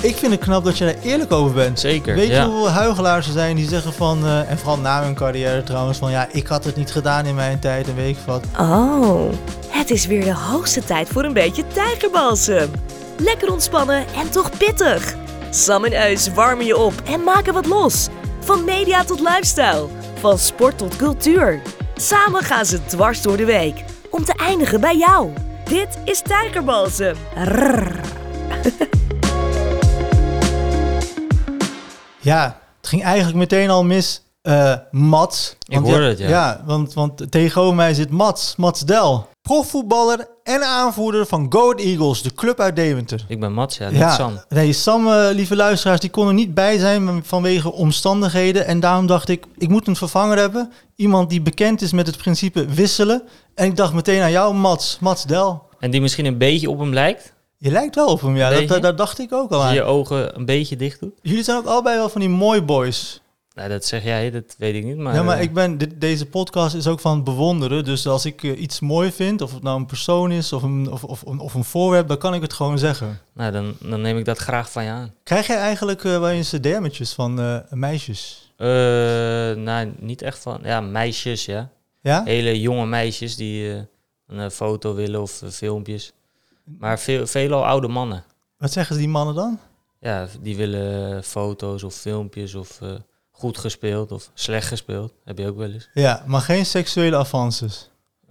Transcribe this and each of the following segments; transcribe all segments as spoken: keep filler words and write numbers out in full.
Ik vind het knap dat je daar eerlijk over bent. Zeker, Weet je ja. hoeveel huigelaars er zijn die zeggen van... Uh, en vooral na hun carrière trouwens, van ja, ik had het niet gedaan in mijn tijd en weet ik wat. Oh, het is weer de hoogste tijd voor een beetje tijgerbalsem. Lekker ontspannen en toch pittig. Sam en Eus warmen je op en maken wat los. Van media tot lifestyle, van sport tot cultuur. Samen gaan ze dwars door de week, om te eindigen bij jou. Dit is Tijgerbalsem. Rrrr. Ja, het ging eigenlijk meteen al mis. Uh, Mats. Ik hoorde ja, het, ja. Ja, want, want tegenover mij zit Mats, Mats Del. Profvoetballer en aanvoerder van Go Ahead Eagles, de club uit Deventer. Ik ben Mats, ja, niet ja, Sam. Nee, Sam, uh, lieve luisteraars, die kon er niet bij zijn vanwege omstandigheden. En daarom dacht ik, ik moet een vervanger hebben. Iemand die bekend is met het principe wisselen. En ik dacht meteen aan jou, Mats, Mats Del. En die misschien een beetje op hem lijkt? Je lijkt wel op hem, ja. Dat, dat, dat dacht ik ook al aan. Als je je ogen een beetje dicht doet. Jullie zijn ook allebei wel van die mooi boys. Nou, dat zeg jij, dat weet ik niet. Maar, ja, maar ik ben, dit, deze podcast is ook van bewonderen. Dus als ik uh, iets mooi vind, of het nou een persoon is of een, of, of, of een voorwerp, dan kan ik het gewoon zeggen. Nou, dan, dan neem ik dat graag van je aan. Krijg jij eigenlijk uh, wel eens D M'tjes van uh, meisjes? Uh, nou, niet echt van... Ja, meisjes, ja. Ja? Hele jonge meisjes die uh, een uh, foto willen of uh, filmpjes. Maar veel, veelal oude mannen. Wat zeggen die mannen dan? Ja, die willen foto's of filmpjes of uh, goed gespeeld of slecht gespeeld. Heb je ook wel eens. Ja, maar geen seksuele avances?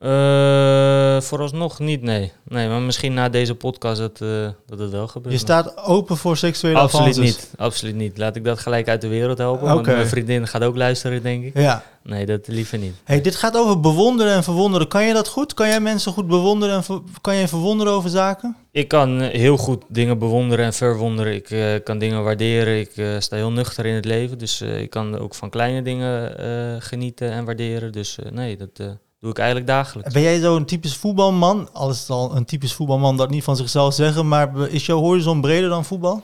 Uh, vooralsnog niet, nee. Nee, maar misschien na deze podcast dat, uh, dat het wel gebeurt. Je staat open voor seksuele absoluut avances? Niet, absoluut niet. Laat ik dat gelijk uit de wereld helpen. Okay. Want mijn vriendin gaat ook luisteren, denk ik. Ja. Nee, dat liever niet. Hey, dit gaat over bewonderen en verwonderen. Kan je dat goed? Kan jij mensen goed bewonderen en ver- kan je verwonderen over zaken? Ik kan heel goed dingen bewonderen en verwonderen. Ik uh, kan dingen waarderen. Ik uh, sta heel nuchter in het leven. Dus uh, ik kan ook van kleine dingen uh, genieten en waarderen. Dus uh, nee, dat uh, doe ik eigenlijk dagelijks. Ben jij zo'n typisch voetbalman? Al is het al een typisch voetbalman dat niet van zichzelf zeggen. Maar is jouw horizon breder dan voetbal?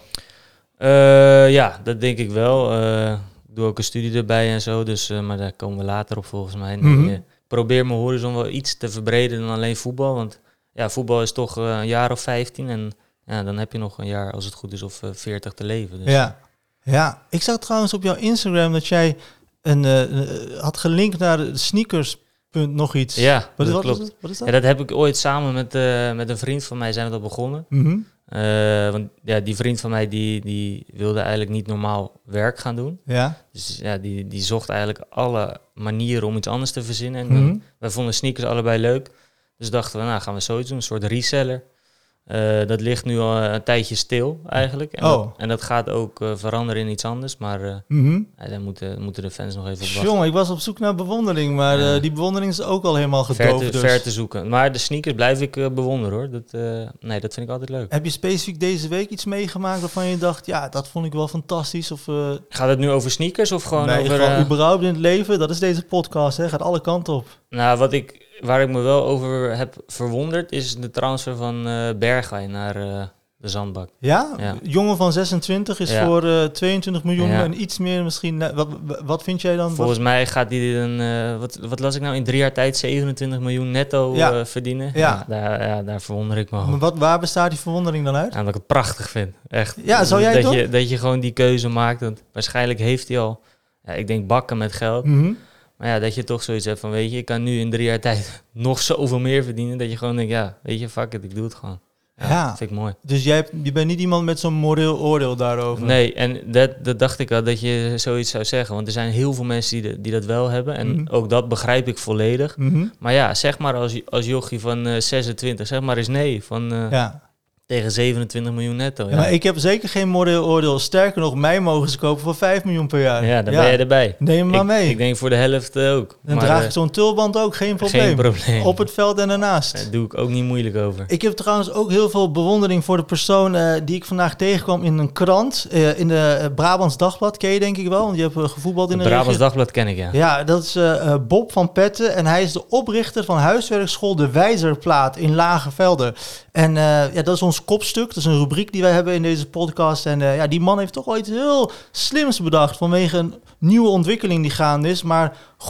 Uh, ja, dat denk ik wel. Uh, ik doe ook een studie erbij en zo. Dus, uh, maar daar komen we later op volgens mij. Mm-hmm. Ik probeer mijn horizon wel iets te verbreden dan alleen voetbal. Want ja, voetbal is toch uh, een jaar of vijftien. En ja, dan heb je nog een jaar, als het goed is, of uh, veertig te leven. Dus. Ja. ja, ik zag trouwens op jouw Instagram dat jij een, uh, had gelinkt naar de sneakers. Punt nog iets. Ja, wat, dat wat klopt. Is wat is dat? Ja, dat heb ik ooit samen met, uh, met een vriend van mij zijn we dat begonnen. Mm-hmm. Uh, want ja, die vriend van mij die, die wilde eigenlijk niet normaal werk gaan doen. Ja. Dus ja, die, die zocht eigenlijk alle manieren om iets anders te verzinnen. En Mm-hmm. dan, wij vonden sneakers allebei leuk. Dus dachten we, nou gaan we zoiets doen, een soort reseller. Uh, dat ligt nu al een tijdje stil eigenlijk. En, oh. dat, en dat gaat ook uh, veranderen in iets anders. Maar uh, mm-hmm. ja, daar moeten, moeten de fans nog even op wachten. Jongen, ik was op zoek naar bewondering, maar ja. uh, die bewondering is ook al helemaal ver gedoofd. te, dus. ver te zoeken. Maar de sneakers blijf ik uh, bewonderen hoor. Dat, uh, nee, dat vind ik altijd leuk. Heb je specifiek deze week iets meegemaakt waarvan je dacht, ja, dat vond ik wel fantastisch? Of, uh... Gaat het nu over sneakers of gewoon nee, over... gewoon Uh... überhaupt in het leven? Dat is deze podcast, hè? Gaat alle kanten op. Nou, wat ik, waar ik me wel over heb verwonderd is de transfer van uh, Bergwijn naar uh, de Zandbak. Ja? ja? Jongen van zesentwintig is ja. voor uh, tweeëntwintig miljoen ja. en iets meer misschien. Uh, wat, wat vind jij dan? Volgens wat? mij gaat hij dan, uh, wat, wat las ik nou, in drie jaar tijd zevenentwintig miljoen netto ja. uh, verdienen. Ja. Ja, daar, ja, daar verwonder ik me over. Maar wat, waar bestaat die verwondering dan uit? Ja, dat ik het prachtig vind. Echt. Ja, zou jij dat toch? Je, dat je gewoon die keuze maakt. Want waarschijnlijk heeft hij al, ja, ik denk bakken met geld. Mm-hmm. Maar ja, dat je toch zoiets hebt van, weet je, ik kan nu in drie jaar tijd nog zoveel meer verdienen. Dat je gewoon denkt, ja, weet je, fuck it, ik doe het gewoon. Ja, ja. Dat vind ik mooi. Dus jij hebt, je bent niet iemand met zo'n moreel oordeel daarover? Nee, en dat, dat dacht ik al, dat je zoiets zou zeggen. Want er zijn heel veel mensen die, de, die dat wel hebben. En mm-hmm. ook dat begrijp ik volledig. Mm-hmm. Maar ja, zeg maar als, als jochie van uh, zesentwintig, zeg maar eens nee. Van, uh, ja. Tegen zevenentwintig miljoen netto. Ja. Ja, maar ik heb zeker geen moreel oordeel. Sterker nog, mij mogen ze kopen voor vijf miljoen per jaar. Ja, dan ja. ben je erbij. Neem hem maar ik, mee. Ik denk voor de helft uh, ook. Dan maar, draag uh, ik zo'n tulband ook, geen probleem. Geen probleem. Op het veld en ernaast. Daar doe ik ook niet moeilijk over. Ik heb trouwens ook heel veel bewondering voor de persoon uh, die ik vandaag tegenkwam in een krant. Uh, in de uh, Brabants Dagblad, ken je denk ik wel, want je hebt uh, gevoetbald in de Brabants regio. Dagblad ken ik, ja. Ja, dat is uh, uh, Bob van Petten en hij is de oprichter van huiswerkschool De Wijzerplaat in Lagevelde. En uh, ja, dat is ons kopstuk, dat is een rubriek die wij hebben in deze podcast. En uh, ja, die man heeft toch wel iets heel slims bedacht vanwege een nieuwe ontwikkeling die gaande is. Maar goed,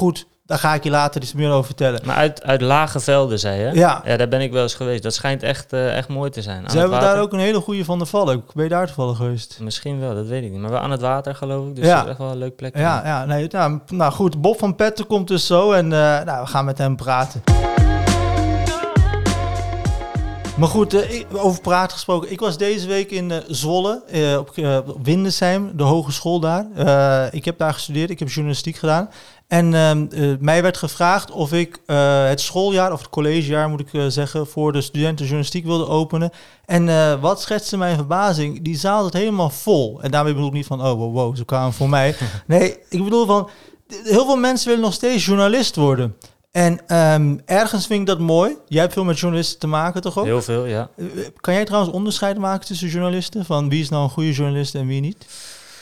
Daar ga ik je later iets meer over vertellen. Maar uit, uit lage velden, zei je? Ja. Ja, daar ben ik wel eens geweest. Dat schijnt echt, uh, echt mooi te zijn. Aan Ze hebben water. daar ook een hele goede Van der Valk. Ben je daar toevallig geweest? Misschien wel, dat weet ik niet. Maar wel aan het water, geloof ik. Dus Ja. dat is echt wel een leuk plekje. Ja, ja nee, nou, nou goed. Bob van Petten komt dus zo en uh, nou, we gaan met hem praten. Maar goed, uh, ik, over praten gesproken. Ik was deze week in uh, Zwolle, uh, op, uh, op Windesheim, de hogeschool daar. Uh, ik heb daar gestudeerd, ik heb journalistiek gedaan. En uh, uh, mij werd gevraagd of ik uh, het schooljaar, of het collegejaar moet ik uh, zeggen, voor de studenten journalistiek wilde openen. En uh, wat schetste mijn verbazing? Die zaal zat helemaal vol. En daarmee bedoel ik niet van, oh wow, wow, ze kwamen voor mij. Nee, ik bedoel van, heel veel mensen willen nog steeds journalist worden. En um, ergens vind ik dat mooi. Jij hebt veel met journalisten te maken, toch ook? Heel veel, ja. Kan jij trouwens onderscheid maken tussen journalisten? Van wie is nou een goede journalist en wie niet?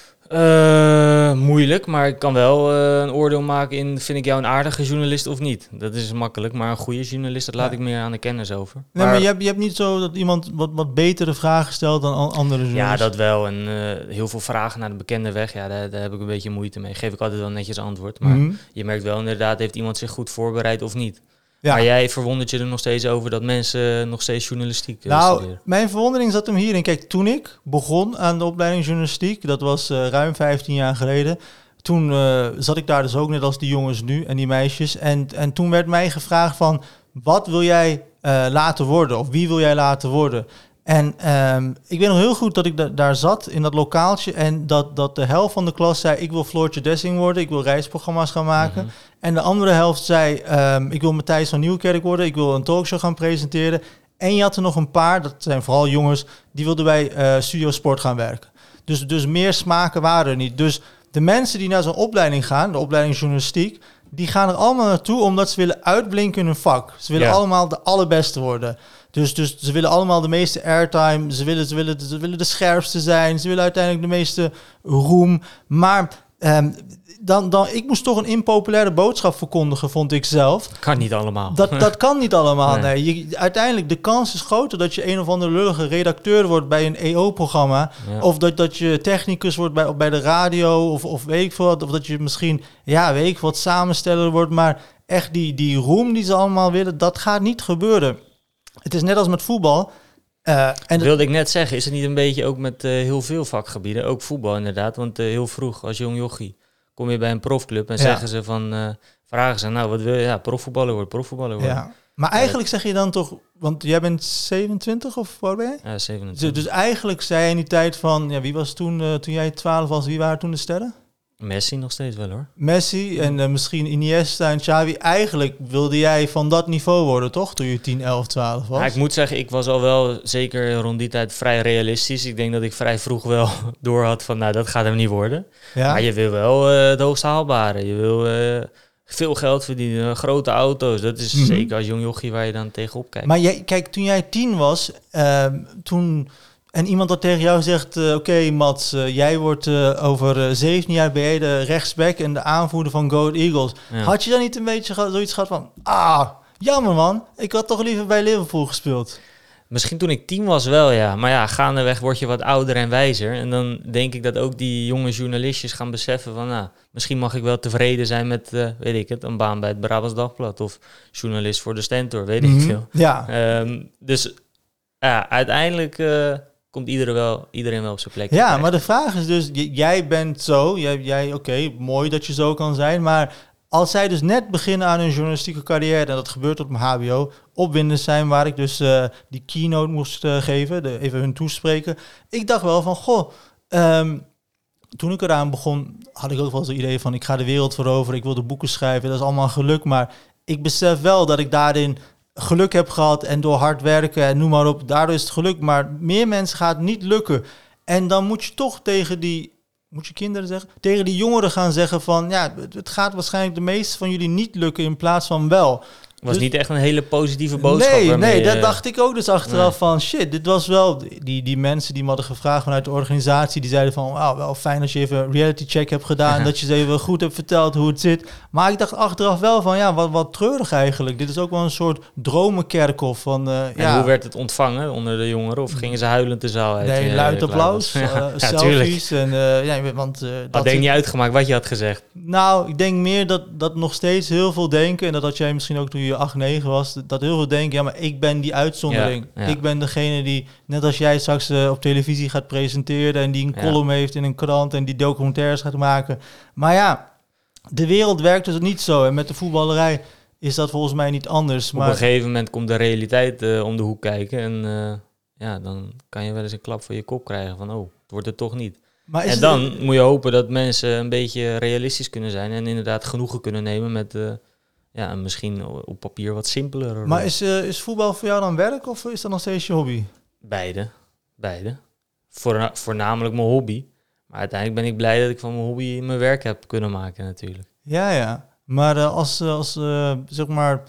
Uh, moeilijk, maar ik kan wel uh, een oordeel maken in, vind ik jou een aardige journalist of niet? Dat is makkelijk, maar een goede journalist, dat laat ja. ik meer aan de kennis over. Nee, maar, maar je hebt, je hebt niet zo dat iemand wat, wat betere vragen stelt dan andere journalisten? Ja, dat wel. En uh, heel veel vragen naar de bekende weg, ja, daar, daar heb ik een beetje moeite mee. Geef ik altijd wel netjes antwoord. Maar mm-hmm. je merkt wel inderdaad, heeft iemand zich goed voorbereid of niet? Ja. Maar jij verwondert je er nog steeds over dat mensen nog steeds journalistiek uh, nou, studeren? Mijn verwondering zat hem hierin. Kijk, toen ik begon aan de opleiding journalistiek, dat was uh, ruim vijftien jaar geleden, toen uh, zat ik daar dus ook net als die jongens nu en die meisjes. En, en toen werd mij gevraagd van, wat wil jij uh, laten worden? Of wie wil jij laten worden? En um, ik weet nog heel goed dat ik da- daar zat in dat lokaaltje en dat, dat de helft van de klas zei, ik wil Floortje Dessing worden, ik wil reisprogramma's gaan maken. Mm-hmm. En de andere helft zei, um, ik wil Matthijs van Nieuwkerk worden, ik wil een talkshow gaan presenteren. En je had er nog een paar, dat zijn vooral jongens, die wilden bij uh, Studio Sport gaan werken. Dus, dus meer smaken waren er niet. Dus de mensen die naar zo'n opleiding gaan, de opleiding journalistiek, die gaan er allemaal naartoe omdat ze willen uitblinken in hun vak. Ze willen ja. allemaal de allerbeste worden. Dus, dus ze willen allemaal de meeste airtime, ze willen, ze, willen, ze willen de scherpste zijn, ze willen uiteindelijk de meeste roem. Maar um, dan, dan, ik moest toch een impopulaire boodschap verkondigen, vond ik zelf. Kan niet allemaal. Dat, dat kan niet allemaal, nee. nee. Je, uiteindelijk, de kans is groter dat je een of andere lullige redacteur wordt bij een E O-programma. Ja. Of dat, dat je technicus wordt bij, bij de radio, of, of weet ik veel wat. Of dat je misschien, ja, weet ik wat, samensteller wordt. Maar echt die, die roem die ze allemaal willen, dat gaat niet gebeuren. Het is net als met voetbal. Uh, en wilde ik net zeggen, is het niet een beetje ook met uh, heel veel vakgebieden, ook voetbal inderdaad, want uh, heel vroeg als jong jochie kom je bij een profclub en ja. zeggen ze van, uh, vragen ze, nou wat wil je, ja, profvoetballer worden, profvoetballer worden. Ja. Maar eigenlijk zeg je dan toch, want jij bent zevenentwintig of waar ben je? Ja, zevenentwintig. Dus eigenlijk zei je in die tijd van, ja, wie was toen, uh, toen jij twaalf was, wie waren toen de sterren? Messi nog steeds wel hoor. Messi en uh, misschien Iniesta en Xavi. Eigenlijk wilde jij van dat niveau worden, toch? Toen je tien, elf, twaalf was. Ja, ik moet zeggen, ik was al wel zeker rond die tijd vrij realistisch. Ik denk dat ik vrij vroeg wel door had van, nou, dat gaat hem niet worden. Ja? Maar je wil wel uh, het hoogst haalbare. Je wil uh, veel geld verdienen, grote auto's. Dat is mm-hmm. zeker als jong jochie waar je dan tegenop kijkt. Maar jij, kijk, toen jij tien was, uh, toen... En iemand dat tegen jou zegt, uh, oké okay, Mats, uh, jij wordt uh, over uh, zeventien jaar ben je de rechtsback en de aanvoerder van Go Ahead Eagles. Ja. Had je dan niet een beetje ge- zoiets gehad van, ah, jammer man, ik had toch liever bij Liverpool gespeeld? Misschien toen ik tien was wel, ja. Maar ja, gaandeweg word je wat ouder en wijzer. En dan denk ik dat ook die jonge journalistjes gaan beseffen van, nou, misschien mag ik wel tevreden zijn met, uh, weet ik het, een baan bij het Brabants Dagblad of journalist voor de Stentor, weet mm-hmm. ik veel. Ja. Um, dus ja, uiteindelijk... Uh, komt iedereen wel, iedereen wel op zijn plek. Ja, krijgen. Maar de vraag is dus, j- jij bent zo, jij, jij oké, okay, mooi dat je zo kan zijn, maar als zij dus net beginnen aan hun journalistieke carrière, en dat gebeurt op mijn H B O, op Windesheim, waar ik dus uh, die keynote moest uh, geven, de, even hun toespreken. Ik dacht wel van, goh, um, toen ik eraan begon, had ik ook wel zo'n idee van, ik ga de wereld veroveren, ik wil de boeken schrijven, dat is allemaal geluk, maar ik besef wel dat ik daarin geluk heb gehad en door hard werken en noem maar op, daardoor is het geluk. Maar meer mensen gaat het niet lukken. En dan moet je toch tegen die, moet je kinderen zeggen, tegen die jongeren gaan zeggen van, ja, het gaat waarschijnlijk de meeste van jullie niet lukken in plaats van wel. was Dus- niet echt een hele positieve boodschap. Nee, waarmee nee, je- dat dacht ik ook dus achteraf Nee. van shit, dit was wel, die, die mensen die me hadden gevraagd vanuit de organisatie, die zeiden van, wauw, wel fijn dat je even een reality check hebt gedaan, dat je ze even goed hebt verteld hoe het zit. Maar ik dacht achteraf wel van, ja, wat, wat treurig eigenlijk. Dit is ook wel een soort dromenkerkhof van, uh, En ja. hoe werd het ontvangen onder de jongeren? Of gingen ze huilend de zaal uit? Nee, eh, luid klaar applaus, was? uh, Ja, ja, selfies en uh, ja, want uh, Had dat denk is- niet uitgemaakt wat je had gezegd. Nou, ik denk meer dat, dat nog steeds heel veel denken, en dat had jij misschien ook toen je acht, negen was, dat heel veel denken, ja, maar ik ben die uitzondering. Ja, ja. Ik ben degene die, net als jij straks uh, op televisie gaat presenteren en die een Ja. column heeft in een krant en die documentaires gaat maken. Maar ja, de wereld werkt dus niet zo. En met de voetballerij is dat volgens mij niet anders. Op Maar een gegeven moment komt de realiteit uh, om de hoek kijken. En uh, ja, dan kan je wel eens een klap voor je kop krijgen van, oh, het wordt het toch niet. maar is En het- dan moet je hopen dat mensen een beetje realistisch kunnen zijn en inderdaad genoegen kunnen nemen met uh, ja, een misschien op papier wat simpeler. maar is, uh, is voetbal voor jou dan werk of is dat nog steeds je hobby? Beide, beide. Voor, voornamelijk mijn hobby. Maar uiteindelijk ben ik blij dat ik van mijn hobby mijn werk heb kunnen maken natuurlijk. Ja, ja. Maar uh, als, uh, als uh, zeg maar,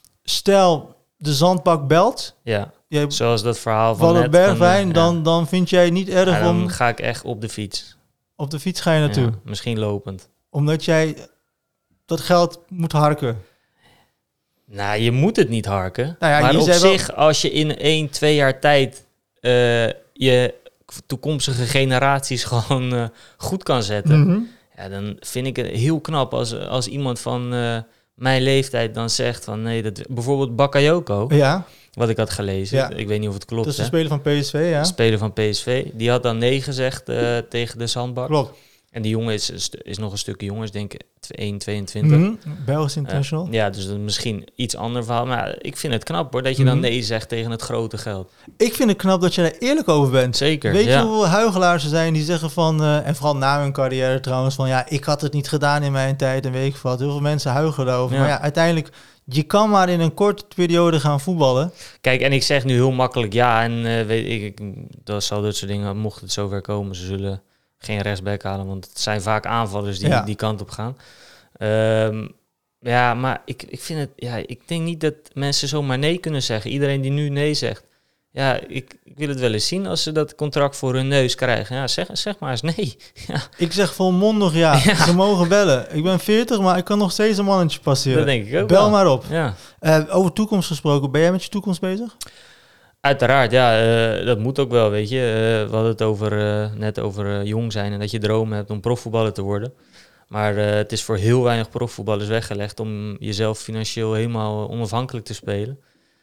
stel de zandbak belt, Ja, jij zoals dat verhaal van van net. het Bergwijn, van, uh, dan, dan vind jij het niet erg ja, dan om ga ik echt op de fiets. op de fiets ga je naartoe. Ja, misschien lopend. Omdat jij dat geld moet harken. Nou, je moet het niet harken. Nou ja, maar je op zei wel- zich, als je in één, twee jaar tijd uh, je toekomstige generaties gewoon uh, goed kan zetten, Mm-hmm. ja, dan vind ik het heel knap als, als iemand van uh, mijn leeftijd dan zegt van nee, dat bijvoorbeeld Bakayoko, Ja, wat ik had gelezen, Ja. ik weet niet of het klopt. dat is de hè? speler van P S V, ja. De speler van P S V, die had dan nee gezegd uh, tegen de zandbak. Klopt. En die jongen is, is nog een stukje jonger, is denk ik één tweeëntwintig. Mm-hmm. Belgisch international. Uh, ja, dus dat is misschien iets ander verhaal. Maar ik vind het knap hoor, dat je dan Mhm. nee zegt tegen het grote geld. Ik vind het knap dat je daar eerlijk over bent. Zeker, Weet ja. je hoeveel huigelaars er zijn die zeggen van, uh, en vooral na hun carrière trouwens, van ja, ik had het niet gedaan in mijn tijd en weet ik wat. Heel veel mensen huigen erover. Ja. Maar ja, uiteindelijk, je kan maar in een korte periode gaan voetballen. Kijk, en ik zeg nu heel makkelijk ja. En uh, weet ik, ik, dat zal dat soort dingen, mocht het zover komen, ze zullen geen rechtsback halen. Want het zijn vaak aanvallers die Ja. die kant op gaan. Um, ja, maar ik, ik vind het, ja, ik denk niet dat mensen zomaar nee kunnen zeggen. Iedereen die nu nee zegt. Ja, ik, ik wil het wel eens zien als ze dat contract voor hun neus krijgen. Ja, zeg, zeg maar eens nee. Ja, Ik zeg volmondig ja. Ja. Ze mogen bellen. Ik ben veertig, maar ik kan nog steeds een mannetje passeren. dat denk ik ook Bel wel. maar op. Ja. Uh, over toekomst gesproken, ben jij met je toekomst bezig? Uiteraard, ja, uh, dat moet ook wel, weet je. Uh, we hadden het over, uh, net over uh, jong zijn en dat je dromen hebt om profvoetballer te worden. Maar uh, het is voor heel weinig profvoetballers weggelegd om jezelf financieel helemaal onafhankelijk te spelen.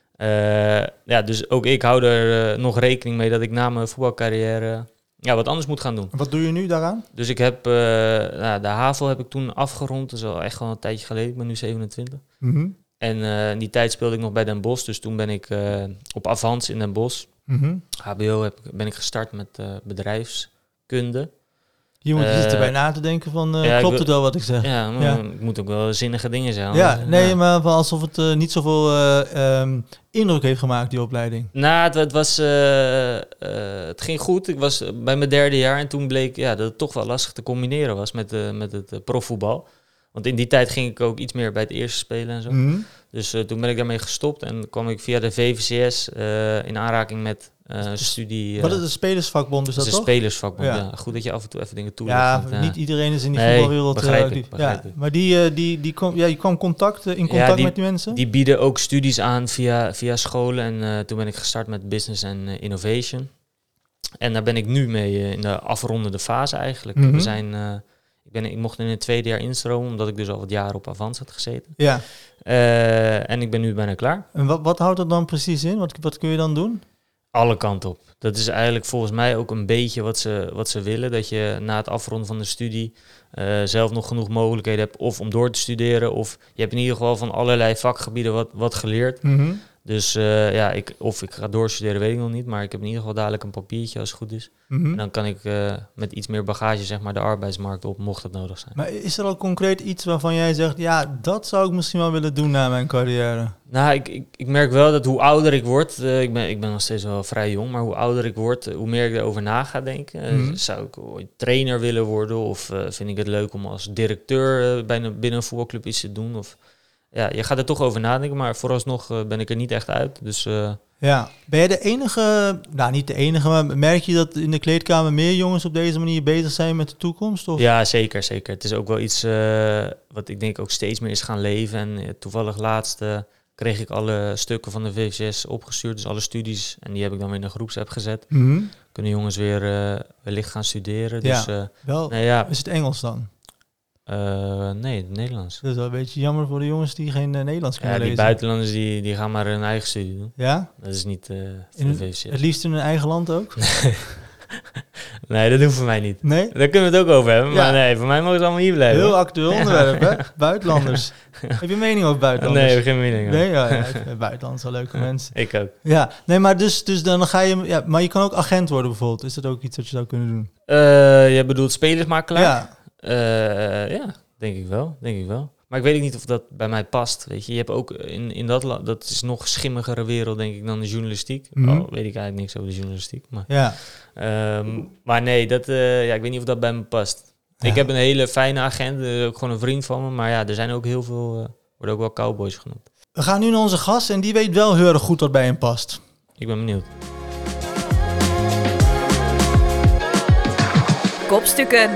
Uh, ja, dus ook ik hou er uh, nog rekening mee dat ik na mijn voetbalcarrière ja, wat anders moet gaan doen. Wat doe je nu daaraan? Dus ik heb, uh, nou, de HAVO heb ik toen afgerond, dat is al echt wel een tijdje geleden, ik ben nu zevenentwintig. Mm-hmm. En uh, in die tijd speelde ik nog bij Den Bosch, dus toen ben ik uh, op Avans in Den Bosch. Mm-hmm. H B O heb, ben ik gestart met uh, bedrijfskunde. Je moet Uh, uh, erbij na te denken van, uh, ja, klopt ik het wel wat ik zeg? Ja, maar Ja. ik moet ook wel zinnige dingen zijn. Ja, anders, nee, ja. maar van alsof het uh, niet zoveel uh, um, indruk heeft gemaakt, die opleiding. Nou, het, het was, uh, uh, het ging goed. Ik was bij mijn derde jaar en toen bleek ja, dat het toch wel lastig te combineren was met, uh, met het uh, profvoetbal. Want in die tijd ging ik ook iets meer bij het eerste spelen en zo. Mm-hmm. Dus uh, toen ben ik daarmee gestopt en kwam ik via de V V C S uh, in aanraking met uh, studie. Uh, Wat is de spelersvakbond, is dat dat is een toch? spelersvakbond, ja. Ja. Goed dat je af en toe even dingen toelicht. Ja, want, uh, niet iedereen is in die nee, voetbalwereld uh, begrijp ik, actief. begrijp Ja, ik. maar die, uh, die, die kwam, ja, je kwam contact, uh, in Ja, contact die- met die mensen? Die bieden ook studies aan via, via scholen. En uh, toen ben ik gestart met Business and uh, Innovation. En daar ben ik nu mee uh, in de afrondende fase eigenlijk. Mhm. We zijn, uh, ik, ben, ik mocht in het tweede jaar instromen, omdat ik dus al wat jaren op Avans had gezeten. Ja, Uh, en ik ben nu bijna klaar. en wat, wat houdt dat dan precies in? Wat, wat kun je dan doen? Alle kanten op. Dat is eigenlijk volgens mij ook een beetje wat ze, wat ze willen. Dat je na het afronden van de studie uh, zelf nog genoeg mogelijkheden hebt. Of om door te studeren. Of je hebt in ieder geval van allerlei vakgebieden wat, wat geleerd. Mm-hmm. Dus uh, ja, ik, of ik ga doorstuderen, weet ik nog niet. Maar ik heb in ieder geval dadelijk een papiertje als het goed is. Mm-hmm. En dan kan ik uh, met iets meer bagage zeg maar de arbeidsmarkt op, mocht het nodig zijn. Maar is er al concreet iets waarvan jij zegt, ja, dat zou ik misschien wel willen doen na mijn carrière? Nou, ik, ik, ik merk wel dat hoe ouder ik word, uh, ik, ben, ik ben nog steeds wel vrij jong, maar hoe ouder ik word, uh, hoe meer ik erover na ga denken. Uh, Mhm. Zou ik ooit trainer willen worden of uh, vind ik het leuk om als directeur uh, bij een, binnen een voetbalclub iets te doen? Of, ja, je gaat er toch over nadenken, maar vooralsnog uh, ben ik er niet echt uit. Dus, uh, ja, ben jij de enige, nou niet de enige, maar merk je dat in de kleedkamer meer jongens op deze manier bezig zijn met de toekomst? Of? Ja, zeker, zeker. Het is ook wel iets uh, wat ik denk ook steeds meer is gaan leven. En uh, toevallig laatst uh, kreeg ik alle stukken van de V V S opgestuurd, dus alle studies. En die heb ik dan weer in een groepsapp gezet. Mm-hmm. Kunnen jongens weer uh, wellicht gaan studeren. Ja, dus, uh, wel. Nee, ja. Is het Engels dan? Uh, nee, het Nederlands. Dat is wel een beetje jammer voor de jongens die geen uh, Nederlands kunnen lezen. Ja, die lezen. buitenlanders die, die gaan maar hun eigen studie doen. Ja? Dat is niet uh, voor in, de V V S. Het liefst in hun eigen land ook? Nee, dat hoeft voor mij niet. Nee? Daar kunnen we het ook over hebben. Ja. Maar nee, voor mij mogen ze allemaal hier blijven. Heel actueel onderwerp, hè? Buitenlanders. Heb je een mening over buitenlanders? Nee, ik heb geen mening over. Nee, ja, ja, buitenlanders zijn leuke mensen. Ik ook. Ja, nee, maar dus, dus dan ga je... Ja, maar je kan ook agent worden bijvoorbeeld. Is dat ook iets wat je zou kunnen doen? Uh, je bedoelt spelersmakelaar? Ja. Uh, ja, denk ik wel. Denk ik wel. Maar ik weet ook niet of dat bij mij past. Weet je, je hebt ook in, in dat land, dat is nog schimmigere wereld, denk ik, dan de journalistiek. Mm-hmm. Al weet ik eigenlijk niks over de journalistiek. Maar, ja. um, maar nee, dat, uh, ja, ik weet niet of dat bij me past. Ja. Ik heb een hele fijne agent, uh, ook gewoon een vriend van me. Maar ja, er zijn ook heel veel, uh, worden ook wel cowboys genoemd. We gaan nu naar onze gast en die weet wel heel erg goed wat bij hem past. Ik ben benieuwd. Kopstukken.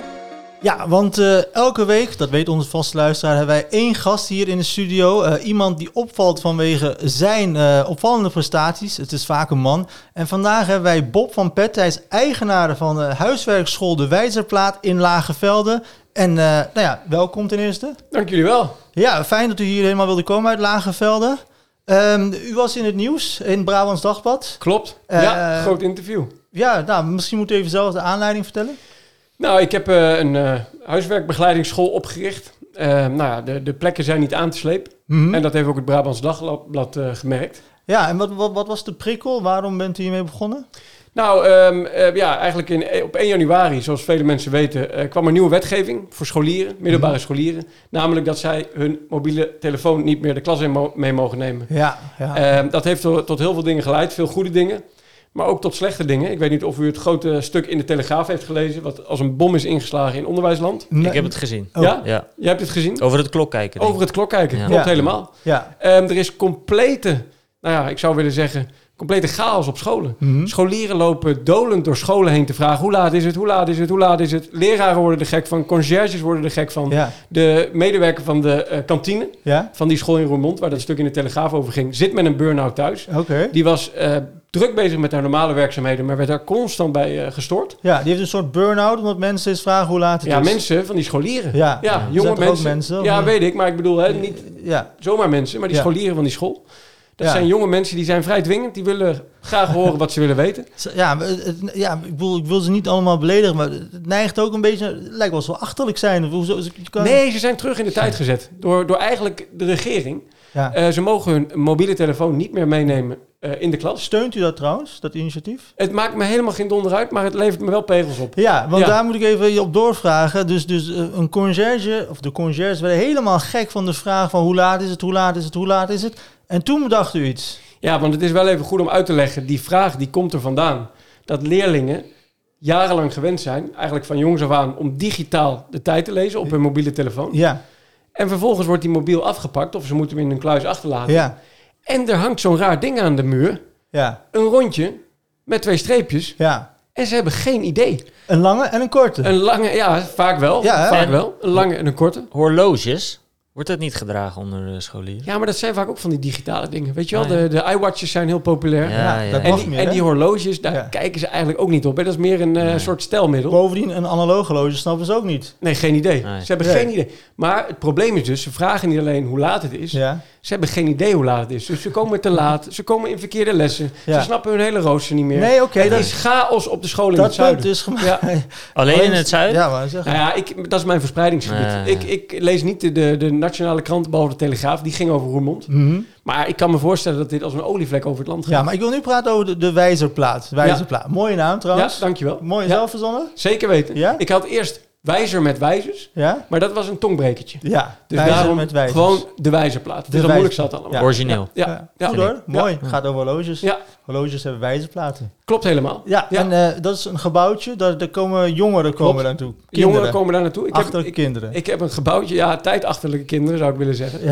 Ja, want uh, elke week, dat weet onze vaste luisteraar, hebben wij één gast hier in de studio. Uh, iemand die opvalt vanwege zijn uh, opvallende prestaties. Het is vaak een man. En vandaag hebben wij Bob van Pet. Hij is eigenaar van de huiswerkschool De Wijzerplaat in Lagevelde. En uh, nou ja, welkom ten eerste. Dank jullie wel. Ja, fijn dat u hier helemaal wilde komen uit Lagevelde. Um, u was in het nieuws, in het Brabants Dagblad. Klopt, uh, ja, groot interview. Ja, nou, misschien moet u even zelf de aanleiding vertellen. Nou, ik heb uh, een uh, huiswerkbegeleidingsschool opgericht. Uh, nou ja, de, de plekken zijn niet aan te slepen. Mm-hmm. En dat heeft ook het Brabants Dagblad uh, gemerkt. Ja, en wat, wat, wat was de prikkel? Waarom bent u hiermee begonnen? Nou, um, uh, ja, eigenlijk in, op één januari, zoals vele mensen weten, uh, kwam er nieuwe wetgeving voor scholieren, middelbare mm-hmm. scholieren. Namelijk dat zij hun mobiele telefoon niet meer de klas in mo- mee mogen nemen. Ja, ja. Uh, dat heeft tot, tot heel veel dingen geleid, veel goede dingen. Maar ook tot slechte dingen. Ik weet niet of u het grote stuk in de Telegraaf heeft gelezen, wat als een bom is ingeslagen in onderwijsland. Nee. Ik heb het gezien. Oh. Ja? Ja? Jij hebt het gezien? Over het klok kijken. Over het klok kijken, ja. klopt ja. helemaal. Ja. Um, er is complete, nou ja, ik zou willen zeggen, complete chaos op scholen. Mm-hmm. Scholieren lopen dolend door scholen heen te vragen, hoe laat is het, hoe laat is het, hoe laat is het. Leraren worden er gek van, conciërges worden er gek van. Ja. De medewerker van de uh, kantine, ja. van die school in Roermond, waar dat stuk in de Telegraaf over ging, zit met een burn-out thuis. Okay. Die was uh, druk bezig met haar normale werkzaamheden, maar werd daar constant bij uh, gestoord. Ja, die heeft een soort burn-out, omdat mensen eens vragen hoe laat het ja, is. Ja, mensen van die scholieren. Ja, ja, ja. jonge mensen. mensen. Ja, weet ik, maar ik bedoel hè, niet ja. zomaar mensen, maar die ja. scholieren van die school. Dat ja. zijn jonge mensen, die zijn vrij dwingend. Die willen graag horen wat ze willen weten. Ja, het, ja ik, bedoel, ik wil ze niet allemaal beledigen, maar het neigt ook een beetje... Het lijkt wel zo achterlijk zijn. Hoezo, je kan... Nee, ze zijn terug in de tijd gezet. Door, door eigenlijk de regering. Ja. Uh, ze mogen hun mobiele telefoon niet meer meenemen uh, in de klas. Steunt u dat trouwens, dat initiatief? Het maakt me helemaal geen donder uit, maar het levert me wel pegels op. Ja, want ja. daar moet ik even op doorvragen. Dus, dus uh, een conciërge, of de conciërges werden helemaal gek van de vraag van hoe laat is het, hoe laat is het, hoe laat is het? En toen bedacht u iets. Ja, want het is wel even goed om uit te leggen. Die vraag die komt er vandaan. Dat leerlingen jarenlang gewend zijn, eigenlijk van jongs af aan, om digitaal de tijd te lezen op hun mobiele telefoon. Ja. En vervolgens wordt die mobiel afgepakt of ze moeten hem in een kluis achterlaten. Ja. En er hangt zo'n raar ding aan de muur. Ja. Een rondje met twee streepjes. Ja. En ze hebben geen idee. Een lange en een korte. Een lange, ja, vaak wel. Ja, vaak wel. Een lange en een korte. Horloges. Wordt dat niet gedragen onder de scholieren? Ja, maar dat zijn vaak ook van die digitale dingen. Weet je wel, ah, ja. de, de iWatches zijn heel populair. Ja, ja, ja. Dat en, die, meer, en die horloges, daar ja. kijken ze eigenlijk ook niet op. Hè? Dat is meer een uh, nee. soort stelmiddel. Bovendien, een analoog horloge snappen ze ook niet. Nee, geen idee. Nee. Ze hebben nee. geen idee. Maar het probleem is dus, ze vragen niet alleen hoe laat het is. Ja. Ze hebben geen idee hoe laat het is. Dus ze komen te laat. Ze komen in verkeerde lessen. Ja. Ze snappen hun hele rooster niet meer. Nee, oké. Okay, het dat is chaos op de school in dat het zuiden. Is gema- ja. Alleen, Alleen in het zuiden? Ja, maar zeg nou ja, ik, dat is mijn verspreidingsgebied. Nee. Ik, ik lees niet de, de, de nationale krant, behalve de Telegraaf. Die ging over Roermond. Mm-hmm. Maar ik kan me voorstellen dat dit als een olievlek over het land gaat. Ja, maar ik wil nu praten over de, de Wijzerplaat. Wijzerplaat. Ja. Mooie naam trouwens. Ja, dankjewel. Mooi ja. zelf verzonnen? Zeker weten. Ja? Ik had eerst Wijzer met wijzers. Ja? Maar dat was een tongbrekertje. Ja, dus daarom met wijzers. Gewoon de wijzerplaat. Het is al moeilijk zat allemaal. Ja. Origineel. Ja. Ja. Ja. Goed hoor. Ja. Mooi. Het gaat over horloges. Ja. Horloges hebben wijzerplaten. Klopt helemaal. Ja, ja. en uh, dat is een gebouwtje. Daar, daar komen jongeren komen naartoe. Kinderen. Jongeren komen daar naartoe. Ik achterlijke heb, kinderen. Ik, ik heb een gebouwtje. Ja, tijdachterlijke kinderen zou ik willen zeggen. Ja.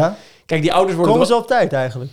Kijk, die ouders worden... Komen wel- ze op tijd eigenlijk?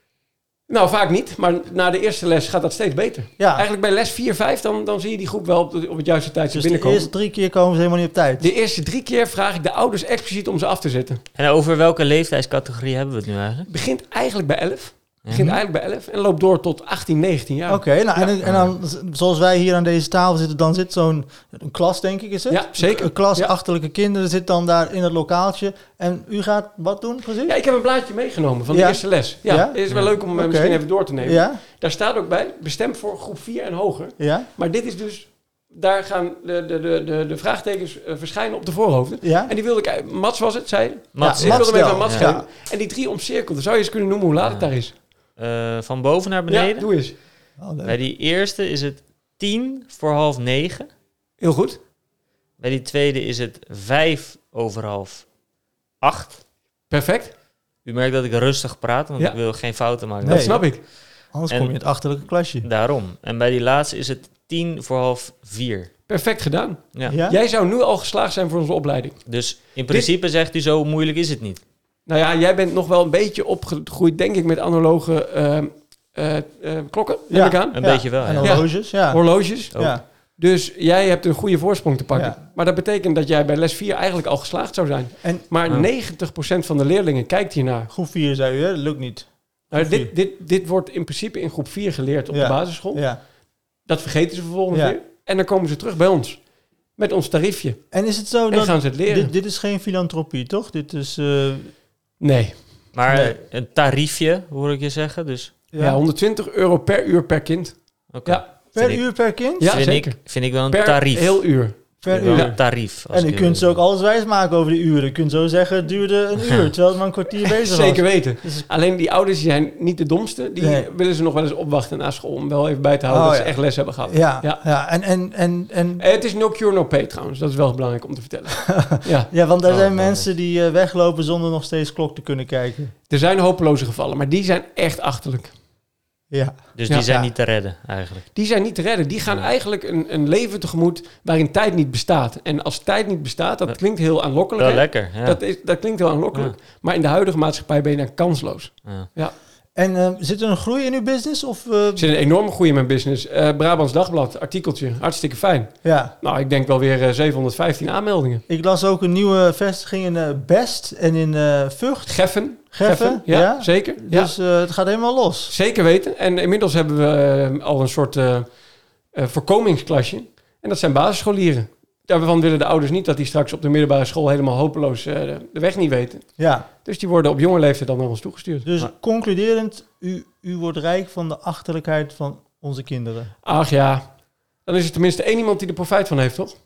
Nou, vaak niet. Maar na de eerste les gaat dat steeds beter. Ja. Eigenlijk bij les vier, vijf, dan, dan zie je die groep wel op, de, op het juiste tijdje Dus de binnenkomen. eerste drie keer komen ze helemaal niet op tijd. De eerste drie keer vraag ik de ouders expliciet om ze af te zetten. En over welke leeftijdscategorie hebben we het nu eigenlijk? Het begint eigenlijk bij elf. Ja. Begint eigenlijk bij elf en loopt door tot achttien, negentien jaar. Oké, nou, en, en dan, z- zoals wij hier aan deze tafel zitten, dan zit zo'n een klas, denk ik, is het? Ja, zeker. Een klas Ja. achterlijke kinderen zit dan daar in het lokaaltje. En u gaat wat doen, precies? Ja, ik heb een blaadje meegenomen van de Ja. eerste les. Ja, Ja? het is wel Ja. leuk om uh, Oké. misschien even door te nemen. Ja? Daar staat ook bij, bestemd voor groep vier en hoger. Ja? Maar dit is dus, daar gaan de, de, de, de, de vraagtekens uh, verschijnen op de voorhoofden. Ja? En die wilde ik, uh, Mats was het, zei Mats, Ja, ik Mats wilde hem even wel. aan Mats Ja. geven. En die drie omcirkelden, zou je eens kunnen noemen hoe laat Ja. het daar is? Eh, van boven naar beneden. Ja, doe eens. Oh, leuk. Bij die eerste is het tien voor half negen. Heel goed. Bij die tweede is het vijf over half acht. Perfect. U merkt dat ik rustig praat, want Ja. ik wil geen fouten maken. Nee. Dat snap ik. Anders En- kom je in het achterlijke klasje. Daarom. En bij die laatste is het tien voor half vier. Perfect gedaan. Ja. Ja? Jij zou nu al geslaagd zijn voor onze opleiding. Dus in principe zegt u zo moeilijk is het niet. Nou ja, jij bent nog wel een beetje opgegroeid, denk ik, met analoge uh, uh, uh, klokken, Ja. neem ik aan. Een Ja. beetje wel, En ja. horloges, ja. Horloges. Ook. Ja. Dus jij hebt een goede voorsprong te pakken. Ja. Maar dat betekent dat jij bij les vier eigenlijk al geslaagd zou zijn. En Maar Ja. negentig procent van de leerlingen kijkt hiernaar. groep vier zei u, hè? Dat lukt niet. Nou, Groep dit, dit, dit wordt in principe in groep vier geleerd op Ja. de basisschool. Ja. Dat vergeten ze vervolgens Ja. weer. En dan komen ze terug bij ons. Met ons tariefje. En is het zo En dat... gaan ze het leren. Dit, dit is geen filantropie, toch? Dit is... eh, Nee. Maar Nee. een tariefje, hoor ik je zeggen. Dus Ja. honderdtwintig euro per uur per kind. oké. Ja. Per Vind ik- uur per kind? Ja, vind zeker. Ik, vind ik wel een Per tarief. heel uur. Per Wel uur. een tarief. als En u ik- kunt ze ook alles wijsmaken over de uren. Je kunt zo zeggen, het duurde een uur, terwijl het maar een kwartier bezig was. Zeker weten. Dus- Alleen die ouders die zijn niet de domste. Die Nee. willen ze nog wel eens opwachten na school. Om wel even bij te houden Oh, dat ja. ze echt les hebben gehad. Ja, ja. Ja. En, en, en, en, Eh, Het is no cure, no pay trouwens. Dat is wel belangrijk om te vertellen. ja. ja, want er Oh, zijn mooi. mensen die eh, weglopen zonder nog steeds klok te kunnen kijken. Er zijn hopeloze gevallen, maar die zijn echt achterlijk. Ja, Dus Ja. die zijn Ja. niet te redden, eigenlijk. Die zijn niet te redden. Die gaan Ja. eigenlijk een, een leven tegemoet waarin tijd niet bestaat. En als tijd niet bestaat, dat Ja. klinkt heel aanlokkelijk. Wel hè? lekker, ja. Dat, is, dat klinkt heel aanlokkelijk. Maar in de huidige maatschappij ben je dan kansloos. ja. en eh, zit er een groei in uw business? Of, eh, Er zit een enorme groei in mijn business. Eh, Brabants Dagblad, artikeltje. Hartstikke fijn. ja, Nou, ik denk wel weer eh, zevenhonderdvijftien aanmeldingen. ik las ook een nieuwe vestiging in eh, Best en in eh Vught. Geffen. Geffen, ja, ja. zeker. Ja. Dus eh, het gaat helemaal los. Zeker weten. En inmiddels hebben we eh, al een soort eh, eh, voorkomingsklasje. En dat zijn basisscholieren. Daarvan willen de ouders niet dat die straks op de middelbare school helemaal hopeloos eh, de, de weg niet weten. Ja, Dus die worden op jonge leeftijd dan naar ons toegestuurd. dus Maar- concluderend, u, u wordt rijk van de achterlijkheid van onze kinderen. Ach ja, dan is er tenminste één iemand die er profijt van heeft, toch?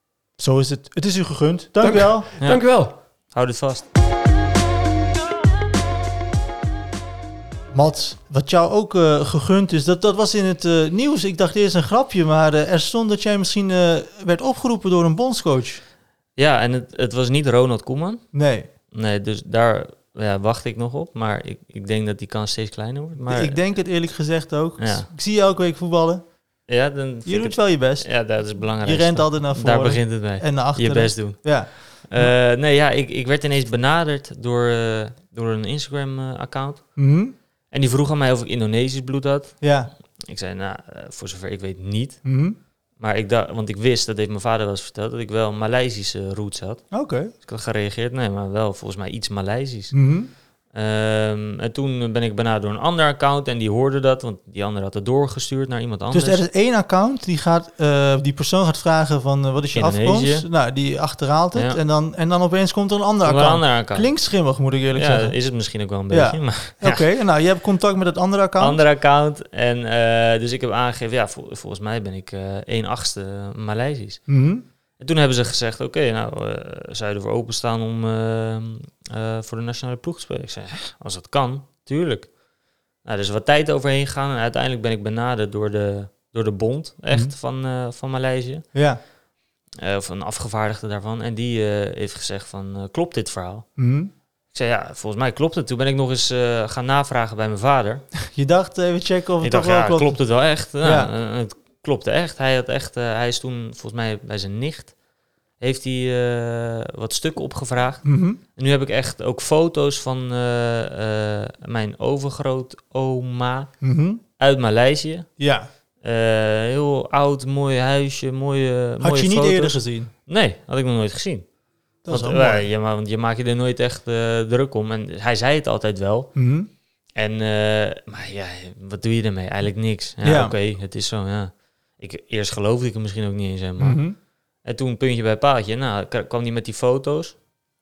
Zo is het. Het is u gegund. Dank, Dank- u wel. Ja. Dank u wel. Houd het vast. Mats, wat jou ook eh, gegund is, dat, dat was in het eh, nieuws. Ik dacht eerst een grapje, maar eh, er stond dat jij misschien eh, werd opgeroepen door een bondscoach. Ja, en het, het was niet Ronald Koeman. Nee, Nee, dus daar ja, wacht ik nog op. Maar ik, ik denk dat die kans steeds kleiner wordt. Maar ik denk het eerlijk gezegd ook. Ja. Ik zie je elke week voetballen. ja, dan vind Je ik doet het- wel je best. Ja, dat is belangrijk. Je rent altijd naar voren Daar begint het mee. en naar Je achteren. best doen. Ja. Eh, nee, ja, ik, ik werd ineens benaderd door, eh, door een Instagram-account. Mhm. En die vroeg aan mij of ik Indonesisch bloed had. Ja. Ik zei, nou, eh, voor zover ik weet niet. Mhm. Maar ik dacht, want ik wist, dat heeft mijn vader wel eens verteld, dat ik wel Maleisische roots had. Oké. Dus ik had gereageerd, nee, maar wel volgens mij iets Maleisisch. Mhm. Ehm, en toen ben ik benaderd door een ander account en die hoorde dat, want die ander had het doorgestuurd naar iemand anders. Dus er is één account die gaat, eh, die persoon gaat vragen van eh, wat is je Indonesië. afkomst? Nou, die achterhaalt het Ja. en, dan, en dan opeens komt er een ander Nog een account. ander account. Klinkt schimmig, moet ik eerlijk ja, zeggen. is het misschien ook wel een Ja. beetje. Maar Oké, en nou, je hebt contact met het andere account. ander account. En eh, dus ik heb aangegeven, ja, vol- volgens mij ben ik eh één achtste Maleisisch. Mhm. En toen hebben ze gezegd, oké, nou, eh, zou je ervoor openstaan om eh, eh, voor de nationale ploeg te spelen? Ik zei, als dat kan, tuurlijk. Nou, er is wat tijd overheen gegaan en uiteindelijk ben ik benaderd door de, door de bond, echt, Mhm. van, eh, van Maleisië. Ja. Eh, of een afgevaardigde daarvan. En die eh, heeft gezegd van, eh, klopt dit verhaal? Mhm. Ik zei, ja, volgens mij klopt het. Toen ben ik nog eens eh, gaan navragen bij mijn vader. Je dacht even checken of het Ik toch dacht, wel ja, klopt. klopt het wel echt? Nou, Ja. eh, het klopte echt. Hij, had echt eh, hij is toen volgens mij bij zijn nicht heeft hij uh, wat stukken opgevraagd. Mm-hmm. En nu heb ik echt ook foto's van uh, uh, mijn overgrootoma Mm-hmm. uit Maleisië. Ja. Uh, heel oud, mooi huisje, mooie Had mooie je niet foto's. eerder gezien? Nee, had ik nog nooit gezien. Dat is want, wel uh, mooi. ja, maar, want je maakt je er nooit echt uh, druk om. En hij zei het altijd wel. Mm-hmm. En, uh, maar ja, wat doe je ermee? Eigenlijk niks. Ja, Ja. oké, okay, het is zo, ja. Ik, eerst geloofde ik hem misschien ook niet eens helemaal. Mm-hmm. En toen puntje bij paaltje, nou, k- kwam hij met die foto's.